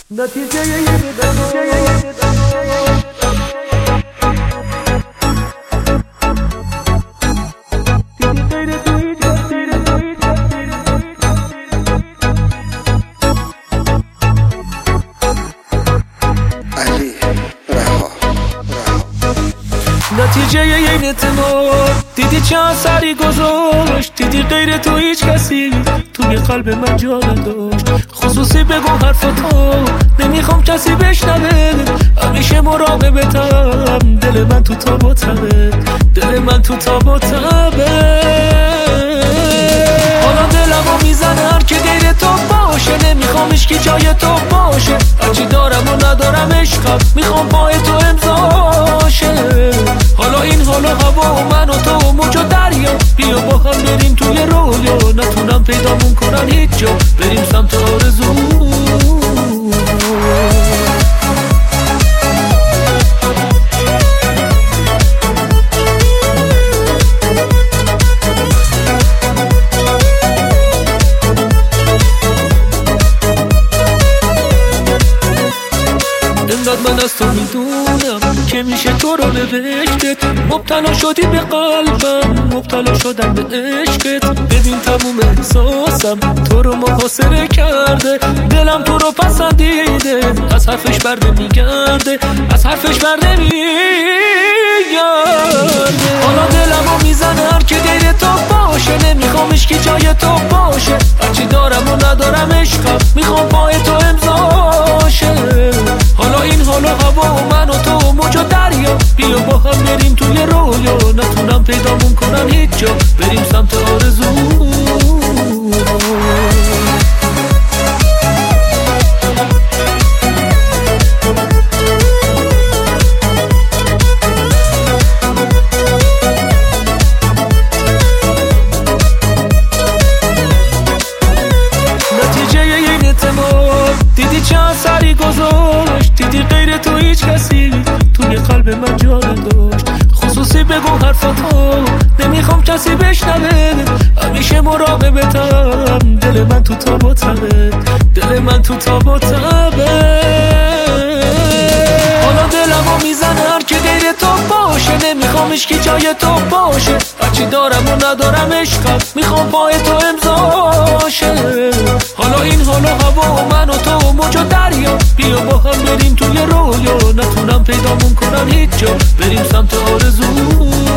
نتیجه این اعتماد دیدی چند سری گذاشت، دیدی غیر تو هیچ کسی توی قلب من جا نداشت. خصوصی بگو حرفتو نمیخوام کسی بشنوه، همیشه مراقبتم، دل من تو تاب و تبه، دل من تو تاب و تبه. حالا دلمو میزنم که غیر تو باشه، نمیخوام هیچکی جای تو باشه، هرچی دارم و ندارم عشقم، میخوام پای تو امضاشه. حالا این حالا هوا و من و تو و موج و دریا، بیا با هم بریم توی رویا، نتونم پیدامون کنن هیچ جا، بریم سمت آرزو. من از تو میدونم که میشه تو رو به عشقت، مبتلا شدی به قلبم، مبتلا شدم به عشقت. ببین تموم احساسم تو رو محاصره کرده، دلم تو رو پسندیده، از حرفش بر نمیگرده، از حرفش بر نمیگرده. حالا دلمو میزنم که غیر تو باشه، نمیخوام هیچکی جای تو باشه، هرچی دارم و ندارم عشقم، میخوام پای تو امضاشه. حالا این حالا هوا و من و تو و موج و دریا، بیا با هم بریم توی رویا، نتونم پیدامون کنن هیچ جا، بریم سمت آرزو. نتیجه این اعتماد دیدی چند سری گذاشت، دیدی غیر تو هیچ کسی توی قلب من جا نداشت. خصوصی بگو حرفتو نمیخوام کسی بشنوه، همیشه مراقبتم، دل من تو تاب و تبه، دل من تو تاب و تبه. حالا دلمو میزنم که غیر تو باشه، نمیخوام هیچکی جای تو باشه، هرچی دارم و ندارم عشقم، میخوام پای تو امضاشه. حالا این حالا هوا و من و تو و موج و دریا، بیا با هم بریم توی رویا، نتونم پیدامون کنن هیچ جا، بریم سمت آرزو.